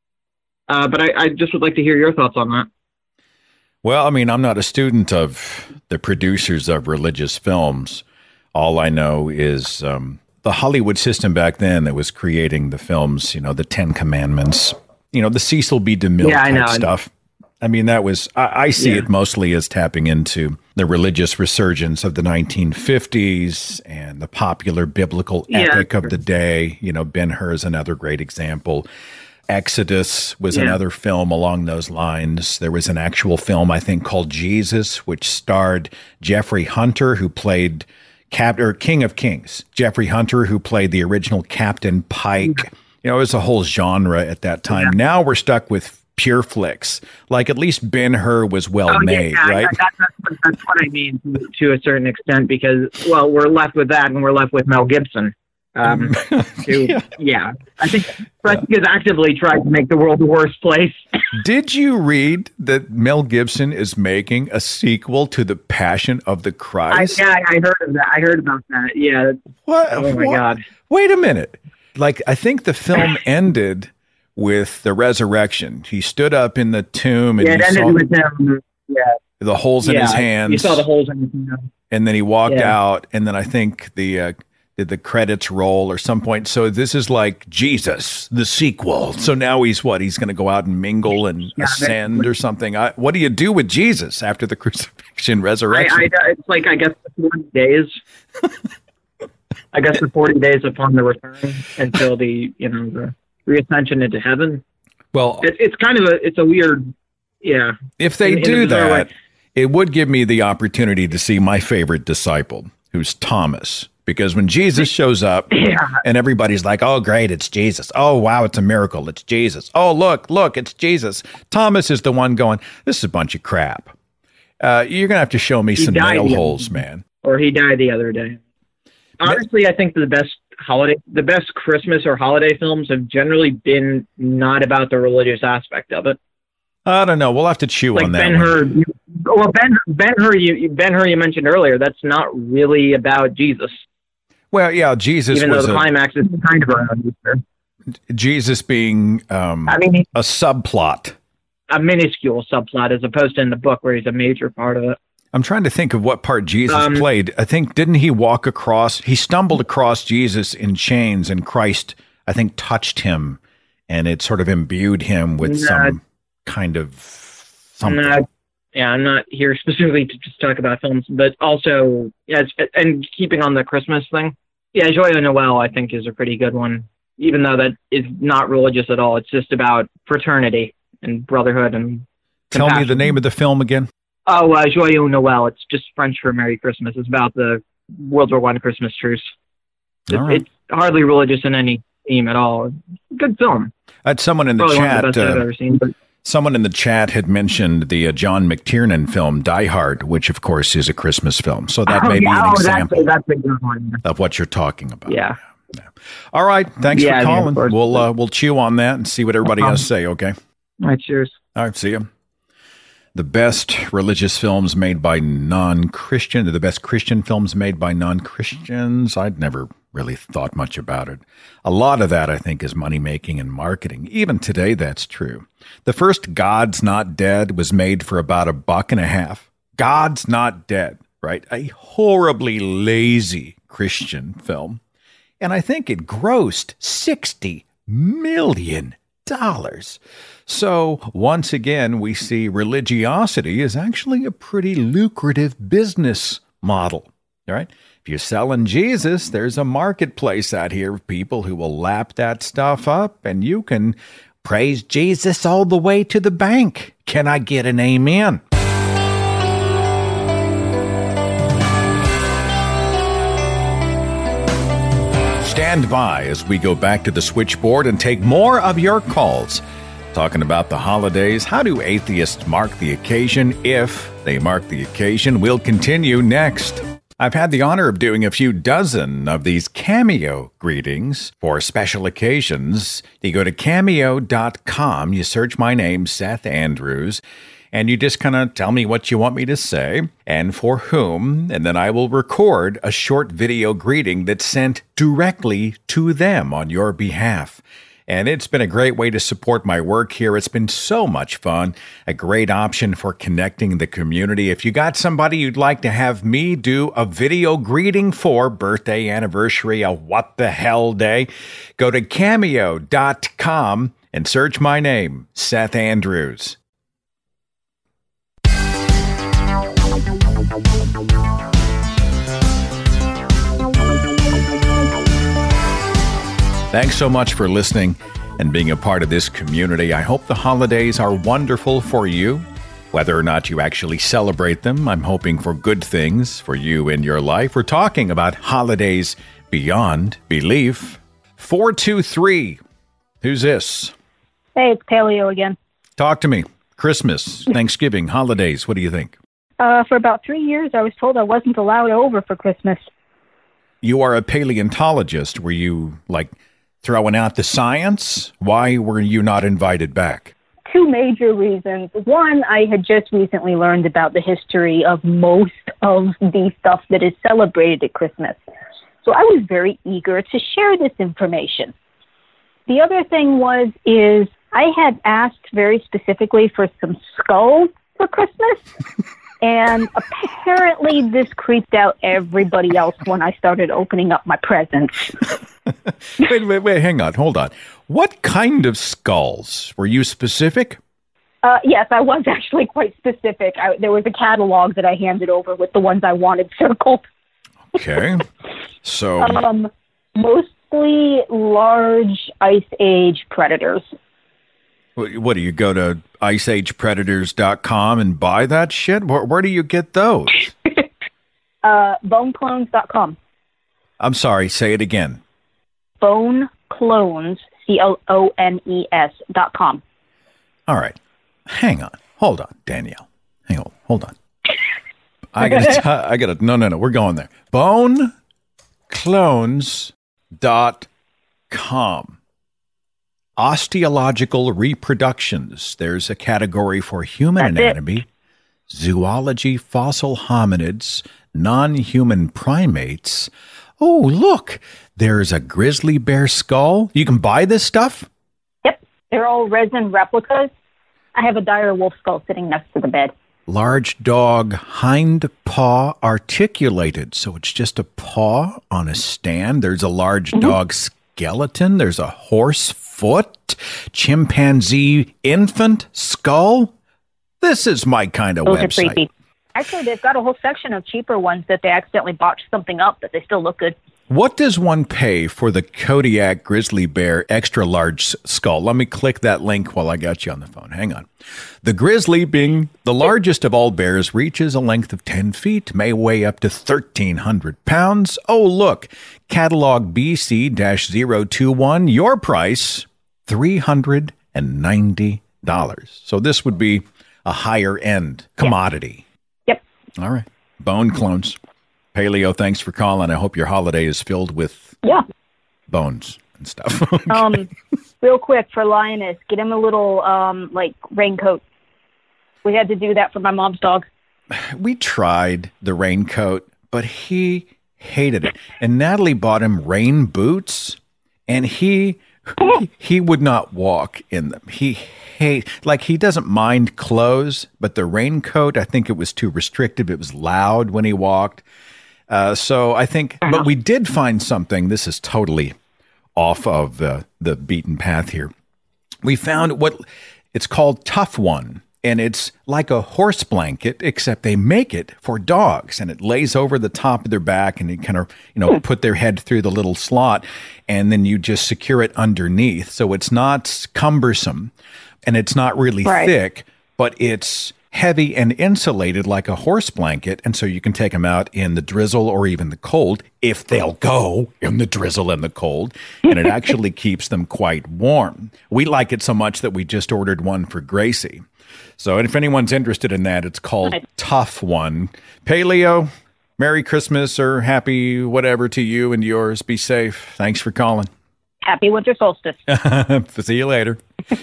Uh, but I, I just would like to hear your thoughts on that. Well, I mean, I'm not a student of the producers of religious films. All I know is um, the Hollywood system back then that was creating the films, you know, the Ten Commandments, you know, the Cecil B. DeMille yeah, type stuff. I mean, that was, I, I see yeah. it mostly as tapping into the religious resurgence of the nineteen fifties and the popular biblical yeah. epic of the day. You know, Ben-Hur is another great example. Exodus was yeah. another film along those lines. There was an actual film, I think, called Jesus, which starred Jeffrey Hunter, who played Cap or King of Kings. Jeffrey Hunter, who played the original Captain Pike. Mm-hmm. You know, it was a whole genre at that time. Yeah. Now we're stuck with pure flicks. Like, at least Ben-Hur was well oh, made, yeah, right? That, that's, that's what I mean to, to a certain extent, because, well, we're left with that and we're left with Mel Gibson. Um, who, yeah. yeah. I think Fred has actively tried to make the world a worse place. Did you read that Mel Gibson is making a sequel to The Passion of the Christ? I, yeah, I heard of that. I heard about that. Yeah. What? Oh, my what? God. Wait a minute. Like, I think the film ended with the resurrection. He stood up in the tomb and Yeah, it you ended saw with him. Yeah. the holes in yeah, his hands. You saw the holes in his hands. And then he walked Yeah. out, and then I think the uh, did the credits roll or some point. So this is like Jesus, the sequel. So now he's what? He's going to go out and mingle and Yeah, ascend or something. I, what do you do with Jesus after the crucifixion, resurrection? I, I, it's like, I guess, the forty days. I guess the forty days upon the return until the, you know, the reascension into heaven. Well, It, it's kind of a, it's a weird, yeah. if they In- in do a bizarre that, way. it would give me the opportunity to see my favorite disciple, who's Thomas. Because when Jesus shows up Yeah. and everybody's like, oh, great, it's Jesus. Oh, wow, it's a miracle. It's Jesus. Oh, look, look, it's Jesus. Thomas is the one going, this is a bunch of crap. Uh, you're going to have to show me He some died nail the- holes, man. Or he died the other day. Honestly, I think the best holiday, the best Christmas or holiday films have generally been not about the religious aspect of it. I don't know. We'll have to chew Like on that Ben one. Hur. you- Well, Ben Ben Hur, you Ben Hur, you mentioned earlier. That's not really about Jesus, Well, yeah, Jesus even though was the a, climax is kind of around Easter. Jesus being um, I mean, a subplot. a minuscule subplot as opposed to in the book where he's a major part of it. I'm trying to think of what part Jesus Um, played. I think, didn't he walk across, he stumbled across Jesus in chains, and Christ, I think, touched him, and it sort of imbued him with Nah. some kind of something. I'm not, yeah, I'm not here specifically to just talk about films, but also, yeah, it's, and keeping on the Christmas thing, yeah, Joyeux Noël, I think, is a pretty good one, even though that is not religious at all. It's just about fraternity and brotherhood and Tell me the compassion. name of the film again. Oh, uh, Joyeux Noël. It's just French for Merry Christmas. It's about the World War One Christmas truce. It, All right. It's hardly religious in any theme at all. Good film. I had someone in the Probably one of the chat. best I've Uh, ever seen. But someone in the chat had mentioned the uh, John McTiernan film Die Hard, which of course is a Christmas film. So that oh, may be yeah, an oh, example That's, that's a good one. of what you're talking about. Yeah. All right. Thanks Yeah, for yeah, of calling. course. we'll uh, we'll chew on that and see what everybody problem. has to say. Okay. All right, cheers. All right. See you. The best religious films made by non-Christian, the best Christian films made by non-Christians. I'd never really thought much about it. A lot of that, I think, is money making and marketing. Even today, that's true. The first God's Not Dead was made for about a buck and a half. God's Not Dead, right? A horribly lazy Christian film. And I think it grossed sixty million dollars. So once again, we see religiosity is actually a pretty lucrative business model. All right. If you're selling Jesus, there's a marketplace out here of people who will lap that stuff up, and you can praise Jesus all the way to the bank. Can I get an amen? Stand by as we go back to the switchboard and take more of your calls. Talking about the holidays, how do atheists mark the occasion if they mark the occasion? We'll continue next. I've had the honor of doing a few dozen of these Cameo greetings for special occasions. You go to cameo dot com, you search my name, Seth Andrews, and you just kind of tell me what you want me to say and for whom, and then I will record a short video greeting that's sent directly to them on your behalf. And it's been a great way to support my work here. It's been so much fun, a great option for connecting the community. If you got somebody you'd like to have me do a video greeting for, birthday, anniversary, a what the hell day, go to cameo dot com and search my name, Seth Andrews. Thanks so much for listening and being a part of this community. I hope the holidays are wonderful for you. Whether or not you actually celebrate them, I'm hoping for good things for you in your life. We're talking about holidays beyond belief. four two three. Who's this? Hey, it's Paleo again. Talk to me. Christmas, Thanksgiving, holidays. What do you think? Uh, for about three years, I was told I wasn't allowed over for Christmas. You are a paleontologist. Were you, like, throwing out the science? Why were you not invited back? Two major reasons. One, I had just recently learned about the history of most of the stuff that is celebrated at Christmas. So I was very eager to share this information. the other thing was, is I had asked very specifically for some skulls for Christmas. And apparently this creeped out everybody else when I started opening up my presents. wait, wait, wait, hang on, hold on. What kind of skulls? Were you specific? Uh, yes, I was actually quite specific. I, there was a catalog that I handed over with the ones I wanted circled. Okay. So... um, mostly large Ice Age predators. What, do you go to ice age predators dot com and buy that shit? Where, where do you get those? uh, bone clones dot com. I'm sorry, say it again. Bone Clones, C O O N E S dot com. All right. Hang on. Hold on, Danielle. Hang on. Hold on. I gotta, t- I gotta, no, no, no, we're going there. bone clones dot com. Osteological reproductions. There's a category for human That's anatomy, it. zoology, fossil hominids, non-human primates. Oh, look, there's a grizzly bear skull. You can buy this stuff? Yep, they're all resin replicas. I have a dire wolf skull sitting next to the bed. Large dog hind paw articulated. So it's just a paw on a stand. There's a large mm-hmm. dog skeleton. There's a horse foot, chimpanzee infant skull. This is my kind of Those website. Are creepy. Actually, they've got a whole section of cheaper ones that they accidentally botched something up, but they still look good. What does one pay for the Kodiak grizzly bear extra large skull? Let me click that link while I got you on the phone. Hang on. The grizzly, being the largest of all bears, reaches a length of ten feet, may weigh up to thirteen hundred pounds. Oh, look, catalog B C zero two one, your price, three hundred ninety dollars. So this would be a higher end commodity. Yep. All right. Bone clones. Paleo, thanks for calling. I hope your holiday is filled with yeah. bones and stuff. Okay. Um, real quick for Lioness, get him a little um like raincoat. We had to do that for my mom's dog. We tried the raincoat, but he hated it. And Natalie bought him rain boots, and he he, he would not walk in them. He hate like he doesn't mind clothes, but the raincoat, I think it was too restrictive. It was loud when he walked. Uh, so I think, but we did find something. This is totally off of uh, the beaten path here. We found what it's called Tough One, and it's like a horse blanket, except they make it for dogs, and it lays over the top of their back, and you kind of, you know, put their head through the little slot, and then you just secure it underneath. So it's not cumbersome, and it's not really right. thick, but it's heavy and insulated like a horse blanket, and so you can take them out in the drizzle or even the cold, if they'll go in the drizzle and the cold, and it actually keeps them quite warm. We like it so much that we just ordered one for Gracie. So if anyone's interested in that, it's called Tough One. Paleo, Merry Christmas or Happy whatever to you and yours. Be safe. Thanks for calling. Happy winter solstice. See you later.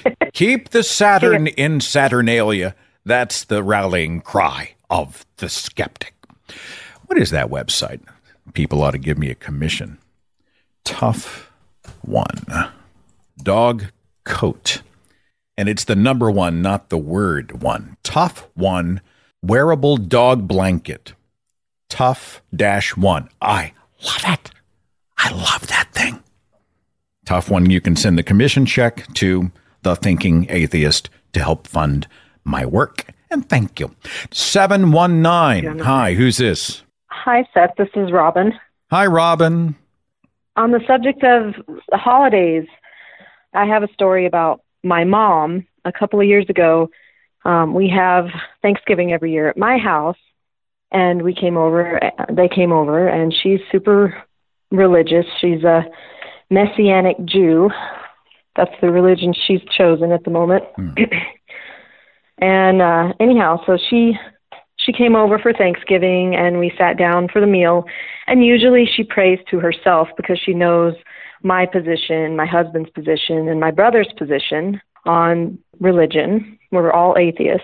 Keep the Saturn in Saturnalia. That's the rallying cry of the skeptic. What is that website? People ought to give me a commission. Tough One. Dog coat. And it's the number one, not the word one. Tough One. Wearable dog blanket. Tough dash one. I love it. I love that thing. Tough One. You can send the commission check to The Thinking Atheist to help fund my work, and thank you. seven one nine. Hi, who's this? Hi, Seth. This is Robin. Hi, Robin. On the subject of the holidays, I have a story about my mom. A couple of years ago, um, we have Thanksgiving every year at my house, and we came over, they came over, and she's super religious. She's a Messianic Jew. That's the religion she's chosen at the moment. Hmm. And uh, anyhow, so she she came over for Thanksgiving, and we sat down for the meal. And usually she prays to herself because she knows my position, my husband's position, and my brother's position on religion. We're all atheists.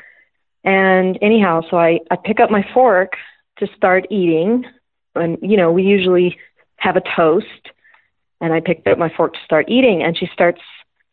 And anyhow, so I, I pick up my fork to start eating. And, you know, we usually have a toast. And I picked up my fork to start eating, and she starts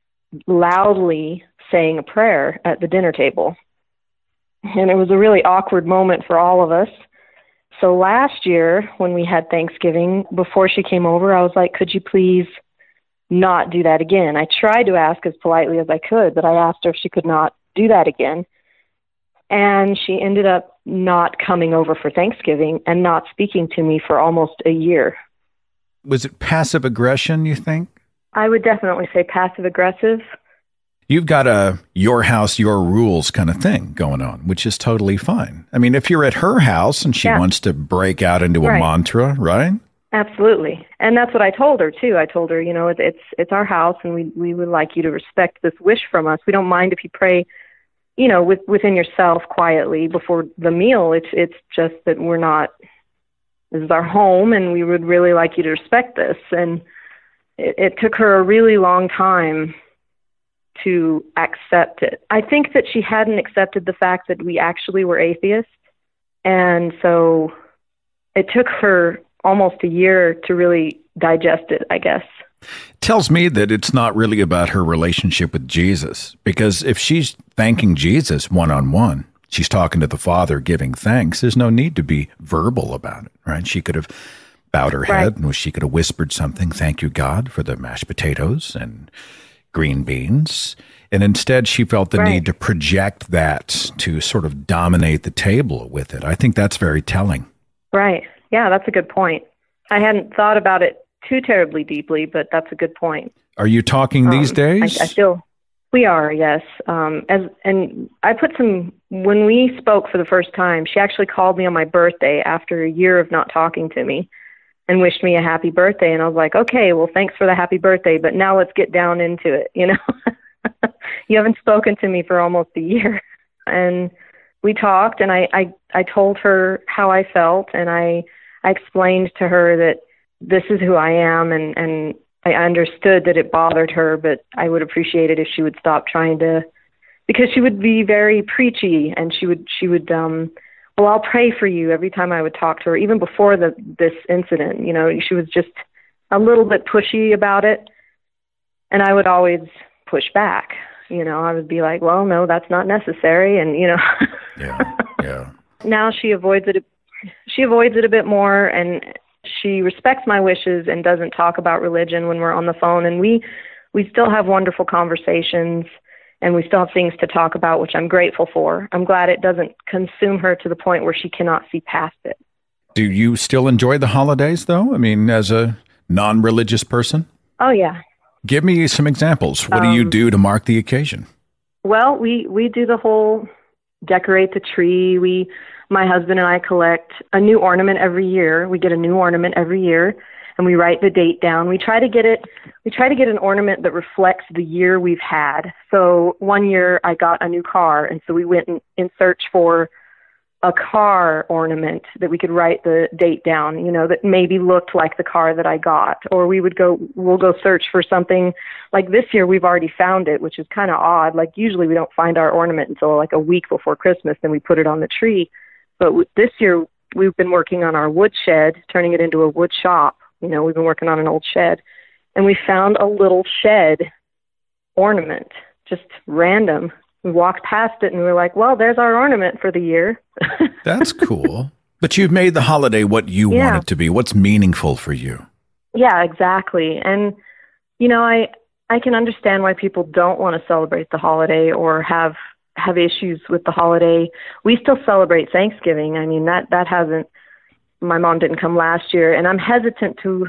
loudly saying a prayer at the dinner table. And it was a really awkward moment for all of us. So last year, when we had Thanksgiving, before she came over, I was like, could you please not do that again? I tried to ask as politely as I could, but I asked her if she could not do that again. And she ended up not coming over for Thanksgiving and not speaking to me for almost a year. Was it passive aggression, you think? I would definitely say passive aggressive. You've got a your house, your rules kind of thing going on, which is totally fine. I mean, if you're at her house and she Yeah. wants to break out into a Right. mantra, right? Absolutely. And that's what I told her too. I told her, you know, it, it's it's our house, and we we would like you to respect this wish from us. We don't mind if you pray, you know, with, within yourself quietly before the meal. It's it's just that we're not, this is our home, and we would really like you to respect this. And it, it took her a really long time to accept it. I think that she hadn't accepted the fact that we actually were atheists. And so it took her almost a year to really digest it, I guess. Tells me that it's not really about her relationship with Jesus, because if she's thanking Jesus one-on-one, she's talking to the Father, giving thanks, there's no need to be verbal about it, right? She could have bowed her Right. head and she could have whispered something, thank you, God, for the mashed potatoes and green beans. And instead, she felt the Right. need to project that to sort of dominate the table with it. I think that's very telling. Right. Yeah, that's a good point. I hadn't thought about it too terribly deeply, but that's a good point. Are you talking these Um, days? I, I feel we are, yes. Um, as and I put some when we spoke for the first time. She actually called me on my birthday after a year of not talking to me, and wished me a happy birthday. And I was like, okay, well, thanks for the happy birthday, but now let's get down into it. You know, you haven't spoken to me for almost a year, and we talked, and I I I told her how I felt, and I I explained to her that this is who I am, and, and I understood that it bothered her, but I would appreciate it if she would stop trying to, because she would be very preachy, and she would, she would, um, well, I'll pray for you every time I would talk to her, even before the, this incident. You know, she was just a little bit pushy about it, and I would always push back. You know, I would be like, well, no, that's not necessary, and, you know. Yeah, yeah. Now she avoids it, she avoids it a bit more, and she respects my wishes and doesn't talk about religion when we're on the phone. And we, we still have wonderful conversations, and we still have things to talk about, which I'm grateful for. I'm glad it doesn't consume her to the point where she cannot see past it. Do you still enjoy the holidays, though? I mean, as a non-religious person? Oh, yeah. Give me some examples. What do you Um, do to mark the occasion? Well, we, we do the whole decorate the tree. We, my husband and I collect a new ornament every year. We get a new ornament every year, and we write the date down. We try to get it, we try to get an ornament that reflects the year we've had. So one year I got a new car, and so we went in, in search for a car ornament that we could write the date down, you know, that maybe looked like the car that I got. Or we would go, we'll go search for something. Like this year we've already found it, which is kind of odd. Like usually we don't find our ornament until like a week before Christmas, then we put it on the tree. But with this year we've been working on our wood shed, turning it into a wood shop. You know, we've been working on an old shed, and we found a little shed ornament, just random. We walked past it and we were like, well, there's our ornament for the year. That's cool. But you've made the holiday what you Yeah. want it to be. What's meaningful for you? Yeah, exactly. And, you know, I, I can understand why people don't want to celebrate the holiday or have, have issues with the holiday. We still celebrate Thanksgiving. I mean, that, that hasn't, my mom didn't come last year, and I'm hesitant to,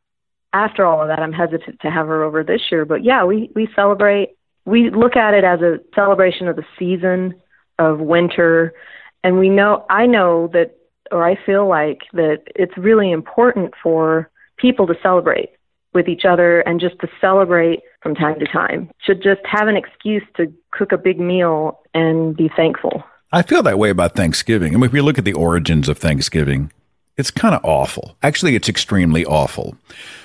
after all of that, I'm hesitant to have her over this year. But yeah, we, we celebrate, we look at it as a celebration of the season of winter. And we know, I know that, or I feel like that it's really important for people to celebrate with each other and just to celebrate from time to time, should just have an excuse to cook a big meal and be thankful. I feel that way about Thanksgiving. I mean, if we look at the origins of Thanksgiving, it's kind of awful. Actually, it's extremely awful.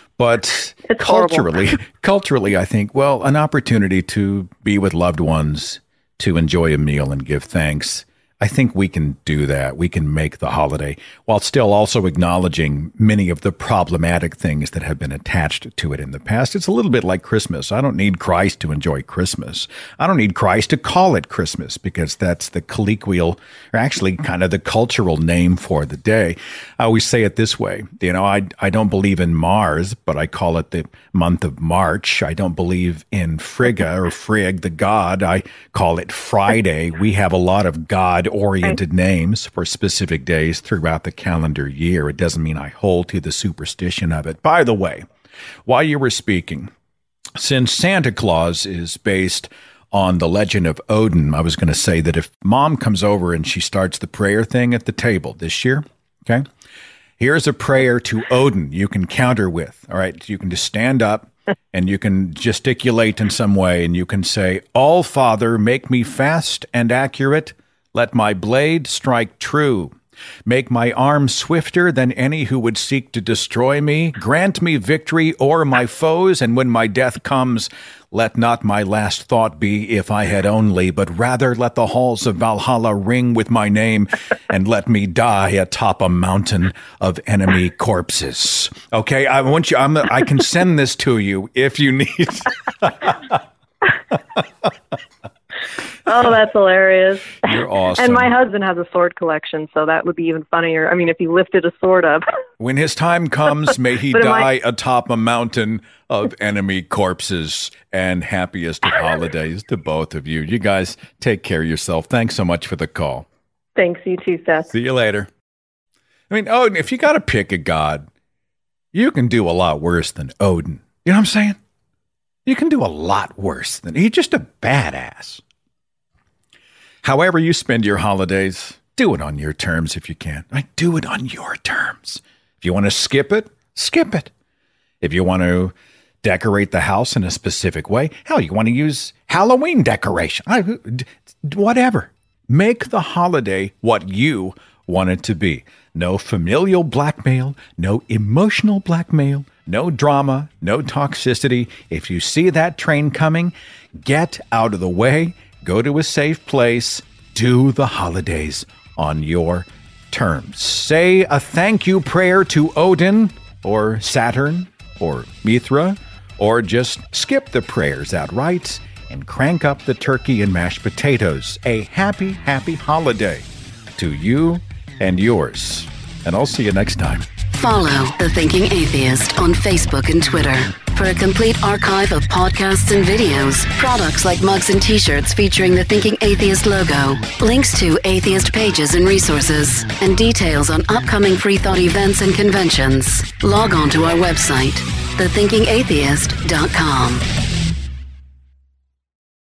But It's culturally, horrible. culturally, I think, well, an opportunity to be with loved ones, to enjoy a meal and give thanks. I think we can do that. We can make the holiday while still also acknowledging many of the problematic things that have been attached to it in the past. It's a little bit like Christmas. I don't need Christ to enjoy Christmas. I don't need Christ to call it Christmas because that's the colloquial, or actually kind of the cultural name for the day. I always say it this way. You know, I, I don't believe in Mars, but I call it the month of March. I don't believe in Frigga or Frigg, the god. I call it Friday. We have a lot of God oriented names for specific days throughout the calendar year. It doesn't mean I hold to the superstition of it. By the way, while you were speaking, since Santa Claus is based on the legend of Odin, I was going to say that if Mom comes over and she starts the prayer thing at the table this year, okay, here's a prayer to Odin you can counter with. All right, you can just stand up and you can gesticulate in some way and you can say, "All Father, make me fast and accurate. Let my blade strike true. Make my arm swifter than any who would seek to destroy me. Grant me victory o'er my foes, and when my death comes, let not my last thought be, if I had only, but rather let the halls of Valhalla ring with my name, and let me die atop a mountain of enemy corpses." Okay, I want you. I'm, I can send this to you if you need. Oh, that's hilarious. You're awesome. And my husband has a sword collection, so that would be even funnier. I mean, if he lifted a sword up. When his time comes, may he But am die I- atop a mountain of enemy corpses. And happiest of holidays to both of you. You guys take care of yourself. Thanks so much for the call. Thanks, you too, Seth. See you later. I mean, Odin, if you got to pick a god, you can do a lot worse than Odin. You know what I'm saying? You can do a lot worse than, he's just a badass. However you spend your holidays, do it on your terms if you can. Right? Do it on your terms. If you want to skip it, skip it. If you want to decorate the house in a specific way, hell, you want to use Halloween decoration. I, whatever. Make the holiday what you want it to be. No familial blackmail, no emotional blackmail, no drama, no toxicity. If you see that train coming, get out of the way. Go to a safe place. Do the holidays on your terms. Say a thank you prayer to Odin or Saturn or Mithra, or just skip the prayers outright and crank up the turkey and mashed potatoes. A happy, happy holiday to you and yours. And I'll see you next time. Follow The Thinking Atheist on Facebook and Twitter for a complete archive of podcasts and videos, products like mugs and t-shirts featuring the Thinking Atheist logo, links to atheist pages and resources, and details on upcoming Free Thought events and conventions. Log on to our website, the thinking atheist dot com.